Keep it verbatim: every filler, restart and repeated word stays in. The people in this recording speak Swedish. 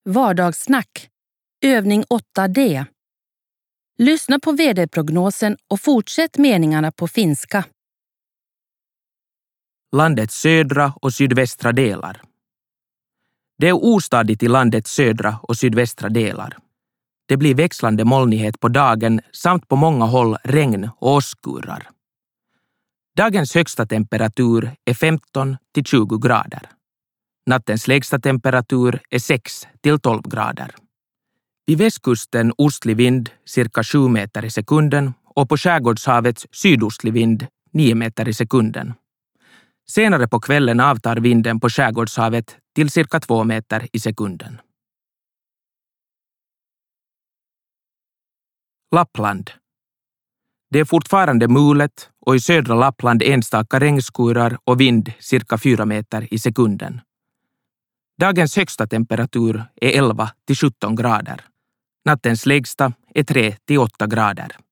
Vardagssnack. Övning åtta D. Lyssna på väderprognosen och fortsätt meningarna på finska. Landets södra och sydvästra delar. Det är ostadigt i landets södra och sydvästra delar. Det blir växlande molnighet på dagen samt på många håll regn och åskurar. Dagens högsta temperatur är femton till tjugo grader. Nattens lägsta temperatur är sex till tolv grader. Vid västkusten ostlig vind cirka sju meter i sekunden och på skärgårdshavets sydostlig vind nio meter i sekunden. Senare på kvällen avtar vinden på skärgårdshavet till cirka två meter i sekunden. Lappland. Det är fortfarande mulet och i södra Lappland enstaka regnskurar och vind cirka fyra meter i sekunden. Dagens högsta temperatur är elva till sjutton grader. Nattens lägsta är tre till åtta grader.